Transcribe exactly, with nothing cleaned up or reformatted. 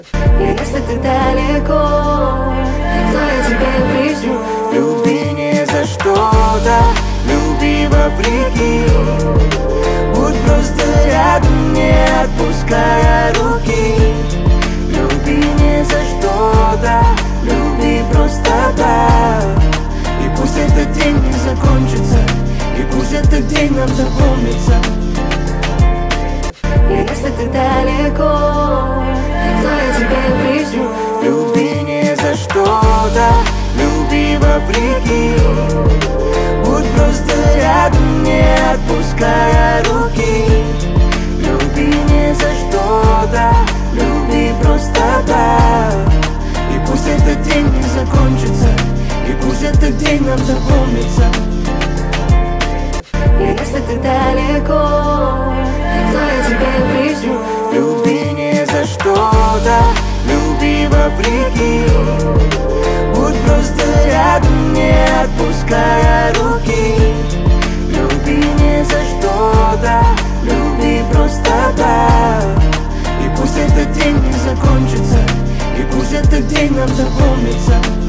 И если ты далеко, то я тебя пришлю. Люби не за что-то, люби вопреки. Будь просто рядом, не отпуская руки. Люби не за что-то, люби просто так. И пусть этот день не закончится, и пусть этот день нам запомнится. И если ты далеко, то я тебя пришлю. Люби не за что-то, люби вопреки. Будь просто рядом, не отпуская руки. Люби не за что-то, люби просто так. И пусть этот день не закончится, и пусть этот день нам запомнится. И если ты далеко, то я тебя пришлю. Люби не за что-то, люби вопреки. Будь просто рядом, не отпуская руки. Люби не за что-то, люби просто так. И пусть этот день не закончится, и пусть этот день нам запомнится.